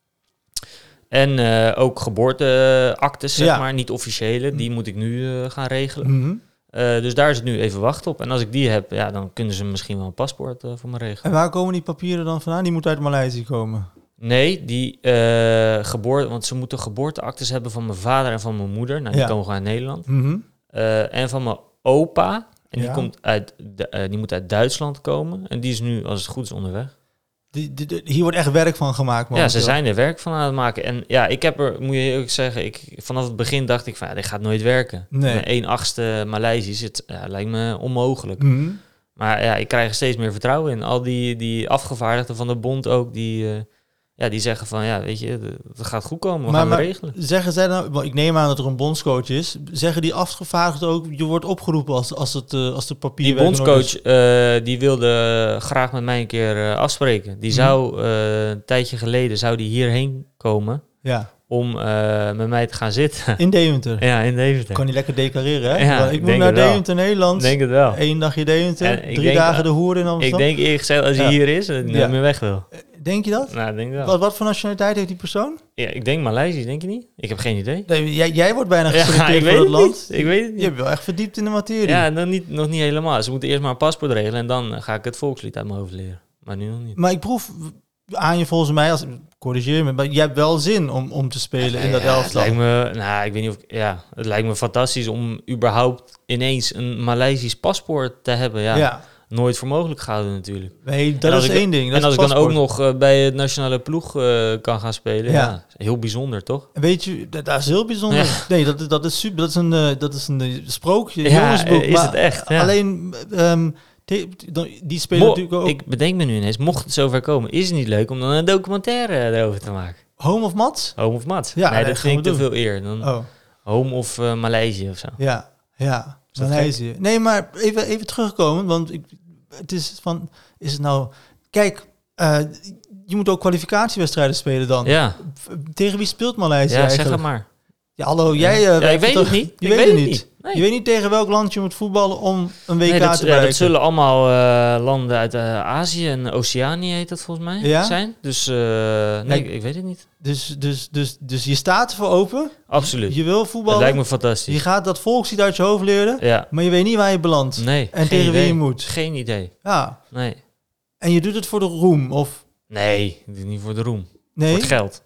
En uh, ook geboorteactes, zeg Ja. maar, niet officiële. Die moet ik nu uh, gaan regelen. Mm-hmm. Uh, dus daar is het nu even wachten op. En als ik die heb, ja, dan kunnen ze misschien wel een paspoort uh, voor me regelen. En waar komen die papieren dan vandaan? Die moeten uit Maleisië komen. Nee, die uh, geboorte, want ze moeten geboorteactes hebben van mijn vader en van mijn moeder. Nou, die Ja. komen gewoon uit Nederland. Mm-hmm. Uh, en van mijn opa. En Ja. die, komt uit, de, uh, die moet uit Duitsland komen. En die is nu, als het goed is, onderweg. Die, die, die- hier wordt echt werk van gemaakt. Ja, momenteel. ze zijn er werk van aan het maken. En ja, ik heb er, moet je eerlijk zeggen, ik, vanaf het begin dacht ik van, ja, dit gaat nooit werken. Nee. Met één achtste Maleisisch, het ja, lijkt me onmogelijk. Mm-hmm. Maar ja, ik krijg er steeds meer vertrouwen in. Al die, die afgevaardigden van de bond ook, die, uh, ja, die zeggen van, ja, weet je, dat gaat goed komen, we Maar- gaan het maar- regelen. Zeggen zij dan, want ik neem aan dat er een bondscoach is, zeggen die afgevaardigden ook, je wordt opgeroepen als, als, het, uh, als de papier. Die bondscoach, uh, die wilde graag met mij een keer uh, afspreken. Die Mhm. zou, uh, een tijdje geleden, zou die hierheen komen Ja, om uh, met mij te gaan zitten. in Deventer. Ja, in Deventer. Kan hij lekker declareren, hè? Ja, Want ik ik moet denk naar het wel. Deventer, Nederland. Ik denk het wel. Eén dagje Deventer, En ik drie denk dagen dat- de hoer in Ik Amsterdam. denk eerlijk gezegd, als hij Ja. hier is, dat hij Ja. nooit meer weg wil. Denk je dat? Nou, ik denk wel. Wat, wat voor nationaliteit heeft die persoon? Ja, ik denk Maleisisch, denk je niet? Ik heb geen idee. Nee, jij, jij wordt bijna Ja, geselecteerd ik voor weet het het land. niet. Ik weet het Je niet. hebt wel echt verdiept in de materie. Ja, nog niet, nog niet helemaal. Ze moeten eerst maar een paspoort regelen en dan ga ik het volkslied uit mijn hoofd leren. Maar nu nog niet. Maar ik proef aan je volgens mij, als corrigeer me, maar je hebt wel zin om, om te spelen in dat Ja, het elftal. lijkt me, nou, ik weet niet of, ja, het lijkt me fantastisch om überhaupt ineens een Maleisisch paspoort te hebben. Ja, Ja. nooit voor mogelijk gehouden natuurlijk. Nee, dat En als is ik- één ding. Dat en als is ik dan ook paspoort. nog uh, bij het nationale ploeg uh, kan gaan spelen, Ja. ja. Heel bijzonder, toch? Weet je, dat, dat is heel bijzonder. Ja. Nee, dat, dat is super. Dat is een, uh, dat is een uh, sprookje, een Ja, jongensboek. is maar het echt, ja. Alleen, um, te- dan- die spelen Mo- natuurlijk ook Ik bedenk me nu ineens, mocht het zover komen, is het niet leuk om dan een documentaire erover te maken? Home of Mats. Home of Mat? Ja, nee, dat dat gaan vind ik we te doen. veel eer. Dan Oh, Home of uh, Maleisië of zo. ja, ja. Is dat Maleisië. Nee, maar even, even terugkomen, want ik, het is van, is het nou... Kijk, uh, je moet ook kwalificatiewedstrijden spelen dan. Ja, V- Tegen wie speelt Maleisië ja zeg eigenlijk? het maar. Ja, hallo, Ja. jij... uh, Ja, weet ik weet toch- het niet. Je Ik weet, het niet. Nee. Je weet niet tegen welk land je moet voetballen om een W K Nee, dat, te ja, bereiken. dat zullen allemaal uh, landen uit uh, Azië en Oceanië heet dat volgens mij Ja? zijn. Dus uh, nee, Nee. ik, ik weet het niet. Dus, dus, dus, dus je staat ervoor open. Absoluut. Je wil Dat voetballen. lijkt me Je fantastisch. gaat dat volkslied uit je hoofd leren. Ja, Maar je weet niet waar je belandt. nee. En geen tegen wie idee. je moet. Geen idee. Ja. Nee. En je doet het voor de roem. Of Nee, ik doe het niet voor de roem. nee. Voor het geld.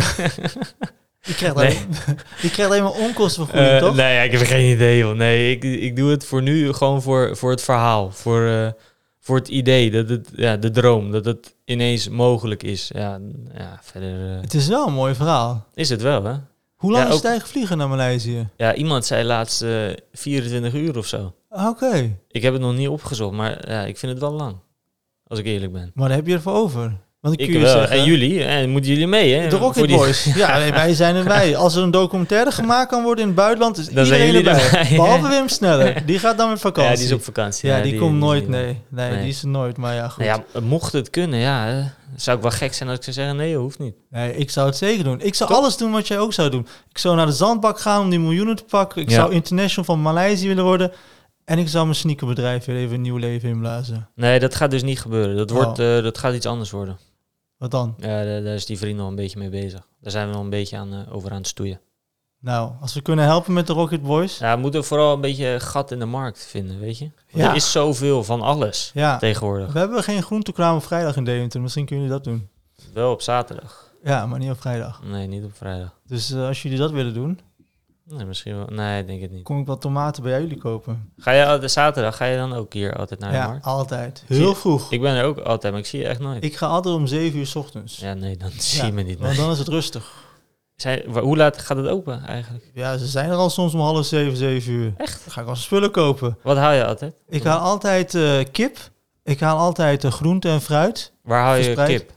Je krijgt, Nee. alleen, je krijgt alleen maar onkostenvergoeding, Eh, toch? nee, ja, ik heb geen idee, joh. Nee, ik, ik doe het voor nu gewoon voor, voor het verhaal. Voor, uh, voor het idee, dat het, ja, de droom, dat het ineens mogelijk is. Ja, ja verder uh, Het is wel een mooi verhaal. is het wel, hè? Hoe lang Ja, is ook- het eigenlijk vliegen naar Maleisië? Ja, iemand zei laatst uh, vierentwintig uur of zo. Ah, Oké. Ik heb het nog niet opgezocht, maar ja, ik vind het wel lang. Als ik eerlijk ben. Maar daar heb je ervoor over. Want ik, Ik kun je wel. zeggen, En jullie, en moeten jullie mee, hè? de Rocket Voor die- Boys. Ja, nee, wij zijn erbij. Als er een documentaire gemaakt kan worden in het buitenland, is Dan zijn iedereen jullie erbij. erbij. Behalve Wim Sneller. Die gaat dan met vakantie. Ja, die is op vakantie. Ja, die, komt is nooit, niet- nee. nee. Nee. die is er nooit. Maar ja, goed. Nou ja, mocht het kunnen, ja, hè, zou ik wel gek zijn als ik zou zeggen, nee, hoeft niet. Nee, ik zou het zeker doen. Ik zou Toch? alles doen wat jij ook zou doen. Ik zou naar de zandbak gaan om die miljoenen te pakken. Ik Ja. zou international van Maleisië willen worden. En ik zou mijn sneakerbedrijf weer even een nieuw leven inblazen. Nee, dat gaat dus niet gebeuren. Dat, wordt, Oh. eh, dat gaat iets anders worden. Wat dan? Ja, daar, daar is die vriend nog een beetje mee bezig. Daar zijn we nog een beetje aan, uh, over aan het stoeien. Nou, als we kunnen helpen met de Rocket Boys. Ja, we moeten vooral een beetje gat in de markt vinden, weet je? Want Ja. Er is zoveel van alles Ja. tegenwoordig. We hebben geen groentekraam op vrijdag in Deventer. Misschien kunnen jullie dat doen. Wel op zaterdag. Ja, maar niet op vrijdag. Nee, niet op vrijdag. Dus uh, als jullie dat willen doen, Nee, misschien wel. Nee, ik denk het niet. kom ik wat tomaten bij jullie kopen. Ga je de zaterdag, ga je dan ook hier altijd naar de ja, markt? altijd. Zie Heel je- vroeg. Ik ben er ook altijd, maar ik zie je echt nooit. Ik ga altijd om zeven uur 's ochtends. Ja, nee, dan zie Ja, je me niet. Want Nee. dan is het rustig. Zij, wa- hoe laat gaat het open eigenlijk? Ja, ze zijn er al soms om half zeven, zeven uur. Echt? Dan ga ik al spullen kopen. Wat haal je altijd? Ik haal altijd uh, kip. Ik haal altijd uh, groente en fruit. Waar haal je verspreid. kip?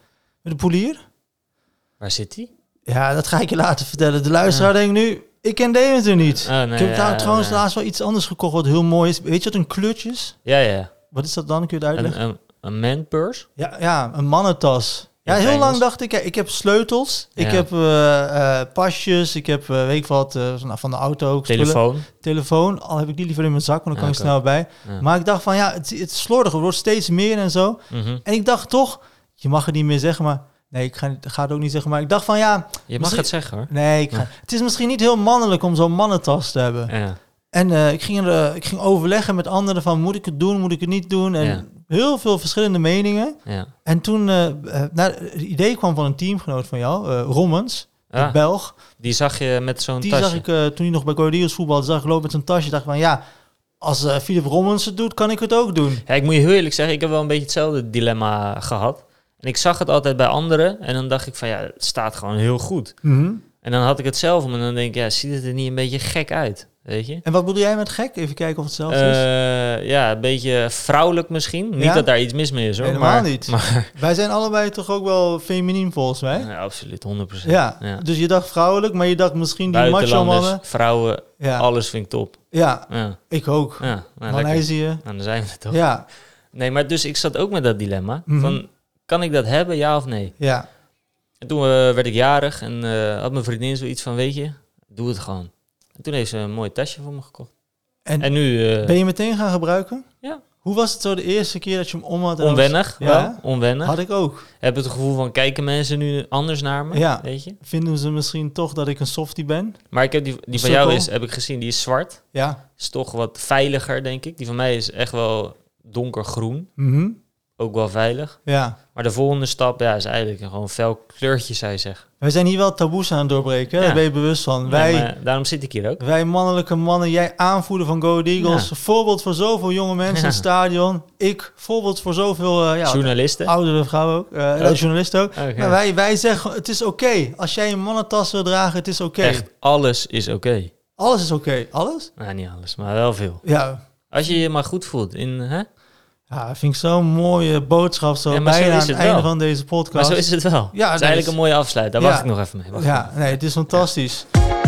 Met de Polier. Waar zit die? Ja, dat ga ik je later vertellen. De luisteraar denkt nu, ik ken Deventer niet. Oh, nee, ik heb ja, daar trouwens ja. laatst wel iets anders gekocht wat heel mooi is. Weet je wat een clutch is? Ja, ja. Wat is dat dan? Kun je het uitleggen? Een, een, een manpurse? Ja, ja, een mannentas. Ja, In het heel lang Engels. dacht ik, ja, ik heb sleutels, ik Ja. heb uh, uh, pasjes, ik heb, uh, weet ik wat, uh, nou, van de auto ook spullen. Telefoon? Telefoon, al heb ik die liever in mijn zak, want dan kan Ja, ik ik snel bij. Ja. Maar ik dacht van, ja, het, het is slordig, het wordt steeds meer en zo. Mhm. En ik dacht toch, je mag het niet meer zeggen, maar... Nee, ik ga, niet- ga het ook niet zeggen, maar ik dacht van, ja... Je mag misschien- het zeggen, hoor. Nee, ik ga, het is misschien niet heel mannelijk om zo'n mannentas te hebben. Ja. En uh, ik, ging er, uh, ik ging overleggen met anderen van, moet ik het doen, moet ik het niet doen? En Ja. heel veel verschillende meningen. Ja. En toen, uh, uh, nou, het idee kwam van een teamgenoot van jou, uh, Rommens, Ah, de Belg. die zag je met zo'n Die tasje. zag ik, uh, toen hij nog bij Go Ahead Eagles voetbalde, zag ik lopen met zo'n tasje. dacht van, ja, als uh, Philip Rommens het doet, kan ik het ook doen. Ja, ik moet je heel eerlijk zeggen, ik heb wel een beetje hetzelfde dilemma gehad. En ik zag het altijd bij anderen. En dan dacht ik van, ja, het staat gewoon heel goed. Mm-hmm. En dan had ik het zelf om. En dan denk ik, ja, ziet het er niet een beetje gek uit? Weet je? En wat bedoel jij met gek? Even kijken of het hetzelfde is. Uh, ja, een beetje vrouwelijk misschien. Niet Ja? dat daar iets mis mee is, hoor. Helemaal maar, niet. Maar, Wij zijn allebei toch ook wel feminien volgens mij? ja, absoluut, honderd procent. Ja, Ja. dus je dacht vrouwelijk, maar je dacht misschien die macho Buitenlanders, mannen. vrouwen, Ja, alles vind ik top. ja, Ja, ik ook. ja nou, lekker. Maleisië. Nou, dan zijn we toch. Ja, Nee, maar dus ik zat ook met dat dilemma. Mhm. Van, kan ik dat hebben, ja of nee? ja. En toen uh, werd ik jarig en uh, had mijn vriendin zoiets van, weet je, doe het gewoon. En toen heeft ze een mooi tasje voor me gekocht. En, En nu uh, ben je meteen gaan gebruiken? Ja. Hoe was het zo de eerste keer dat je hem om had? en onwennig, Ja. wel, onwennig. Had ik ook. Heb het gevoel van, kijken mensen nu anders naar me, Ja. weet je? Vinden ze misschien toch dat ik een softie ben? Maar ik heb die, die van Sukkel. jou is, heb ik gezien, die is zwart. Ja. Is toch wat veiliger, denk ik. Die van mij is echt wel donkergroen. Mhm. Ook wel veilig. Ja. Maar de volgende stap ja, is eigenlijk gewoon een fel kleurtje, zou je zeggen. Wij zijn hier wel taboes aan het doorbreken, hè? Ja. Daar ben je bewust van. Wij, Ja, maar daarom zit ik hier ook. wij mannelijke mannen, jij aanvoerder van Go Ahead Eagles. Ja. Voorbeeld voor zoveel jonge mensen in Ja. het stadion. Ik, voorbeeld voor zoveel uh, ja, Journalisten. oudere vrouwen ook. Uh, Ook. Journalisten ook. Oké. Maar wij, wij zeggen, het is oké. Als jij een mannentas wil dragen, het is oké. Echt, alles is oké. Alles is oké. Alles? Nou, niet alles, maar wel veel. Ja. Als je je maar goed voelt. In, hè? Ja, vind ik zo'n mooie boodschap. Zo Ja, maar zo bijna is aan het het einde wel. van deze Maar podcast. zo is het wel. Ja, het is dat eigenlijk is- een mooie afsluit. Daar Ja. wacht ik nog even mee. Wacht Ja, nee, het is fantastisch.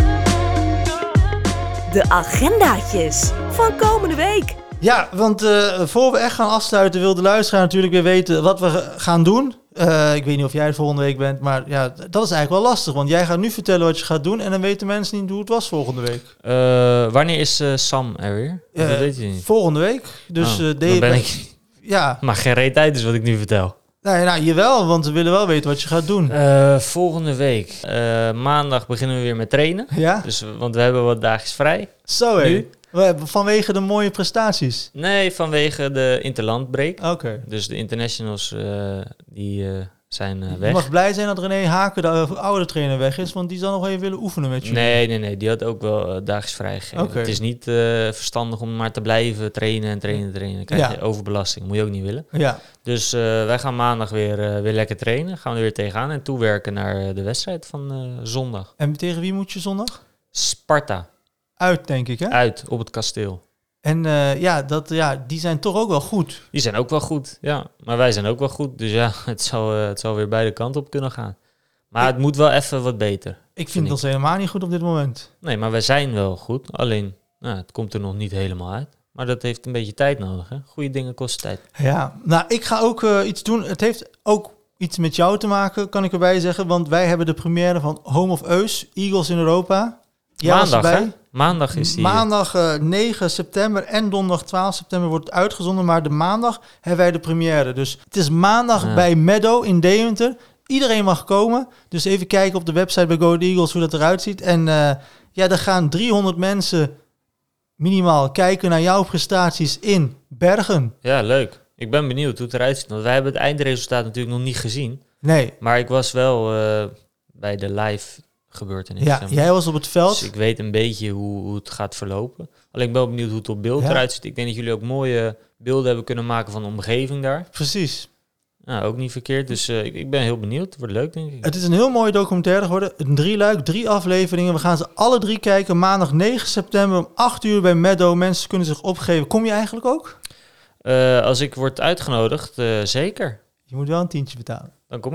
De agendaatjes van komende week. Ja, want uh, voor we echt gaan afsluiten, wil de luisteraar natuurlijk weer weten wat we g- gaan doen. Uh, ik weet niet of jij het volgende week bent, maar ja, d- dat is eigenlijk wel lastig. Want jij gaat nu vertellen wat je gaat doen en dan weten mensen niet hoe het was volgende week. Uh, wanneer is uh, Sam er weer? Of Uh, dat weet je niet. Volgende week. Dus Oh, uh, dan de- ben ik... Ja, Maar geen reet uit is wat ik nu vertel. nou, nou, jawel, want we willen wel weten wat je gaat doen. Uh, volgende week. Uh, maandag beginnen we weer met trainen. Ja? Dus, want we hebben wat dagjes vrij. Zo hé. Nu? We hebben- Vanwege de mooie prestaties. Nee, vanwege de interlandbreak. Oké. Dus de internationals uh, die uh, zijn uh, Je weg. mag blij zijn dat René Haken, de uh, oude trainer, weg is, want die zal nog even willen oefenen met jullie. Nee, nee, nee. Die had ook wel uh, dagjes vrijgegeven. Oké. Het is niet uh, verstandig om maar te blijven trainen en trainen en trainen. Dan krijg je Ja. overbelasting. Moet je ook niet willen. Ja. Dus uh, wij gaan maandag weer, uh, weer lekker trainen. Gaan we er weer tegenaan en toewerken naar uh, de wedstrijd van uh, zondag. En tegen wie moet je zondag? Sparta. Uit, denk ik, hè? Uit op het kasteel. En uh, ja, dat, ja, die zijn toch ook wel goed. Die zijn ook wel goed, ja. Maar wij zijn ook wel goed. Dus ja, het zal, uh, het zal weer beide kanten op kunnen gaan. Maar Ik- het moet wel even wat beter. Ik vind ons helemaal niet goed op dit moment. Nee, maar wij zijn wel goed. Alleen, nou, het komt er nog niet helemaal uit. Maar dat heeft een beetje tijd nodig, hè. Goede dingen kosten tijd. Ja, nou, ik ga ook uh, iets doen. Het heeft ook iets met jou te maken, kan ik erbij zeggen. Want wij hebben de première van Home of Eus, Eagles in Europa. Jij was Maandag, erbij. hè? Maandag is die... Maandag uh, negen september en donderdag twaalf september wordt het uitgezonden. Maar de maandag hebben wij de première. Dus het is maandag Ja. bij Meadow in Deventer. Iedereen mag komen. Dus even kijken op de website bij Go Ahead Eagles hoe dat eruit ziet. En uh, ja, er gaan driehonderd mensen minimaal kijken naar jouw prestaties in Bergen. Ja, leuk. Ik ben benieuwd hoe het eruit ziet. Want wij hebben het eindresultaat natuurlijk nog niet gezien. Nee, Maar ik was wel uh, bij de live gebeurtenis. ja, zeg maar. jij was op het veld. Dus ik weet een beetje hoe, hoe het gaat verlopen. Alleen ik ben wel benieuwd hoe het op beeld Ja. eruit ziet. Ik denk dat jullie ook mooie beelden hebben kunnen maken van de omgeving daar. Precies. Nou, ook niet verkeerd. Dus uh, ik, ik ben heel benieuwd. Het wordt leuk, denk ik. Het is een heel mooie documentaire geworden. Een drieluik, drie afleveringen. We gaan ze alle drie kijken. Maandag negen september om acht uur bij Meadow. Mensen kunnen zich opgeven. Kom je eigenlijk ook? Uh, als ik word uitgenodigd, uh, zeker. Je moet wel een tientje betalen. Dan kom ik niet.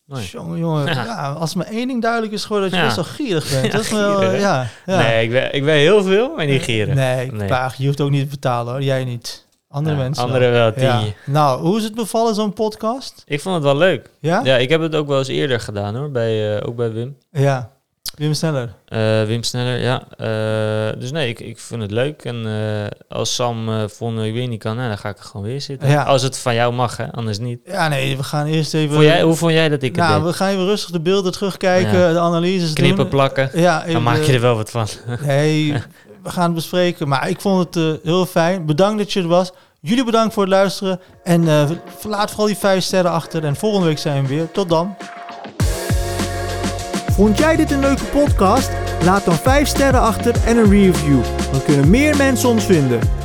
Nee. Jongen, jongen. Ja. Ja, als me één ding duidelijk is geworden, dat je Ja. best wel gierig bent. Ja, dat is wel, gierig, hè? ja, ja. Nee, ik ben, ik ben heel veel, maar niet gierig. Nee, Nee. Paag, je hoeft ook niet te betalen hoor. Jij niet. Andere Ja, mensen anderen wel, tien. Ja. Nou, hoe is het bevallen, zo'n podcast? Ik vond het wel leuk. Ja? Ja, ik heb het ook wel eens eerder gedaan hoor, bij, uh, ook bij Wim. Ja. Wim Sneller. Uh, Wim Sneller, ja. Uh, dus nee, ik, ik vind het leuk. En uh, als Sam uh, volgende week weer niet kan, nou, dan ga ik er gewoon weer zitten. Ja. Als het van jou mag, hè, anders niet. Ja, nee, we gaan eerst even... Vond jij, hoe vond jij dat ik het nou, deed? we gaan even rustig de beelden terugkijken, Ja. de analyses Knippen, doen. plakken, Ja, even, dan maak je er wel wat van. Nee, we gaan het bespreken. Maar ik vond het uh, heel fijn. Bedankt dat je er was. Jullie bedankt voor het luisteren. En uh, laat vooral die vijf sterren achter. En volgende week zijn we weer. Tot dan. Vond jij dit een leuke podcast? Laat dan vijf sterren achter en een review. Dan kunnen meer mensen ons vinden.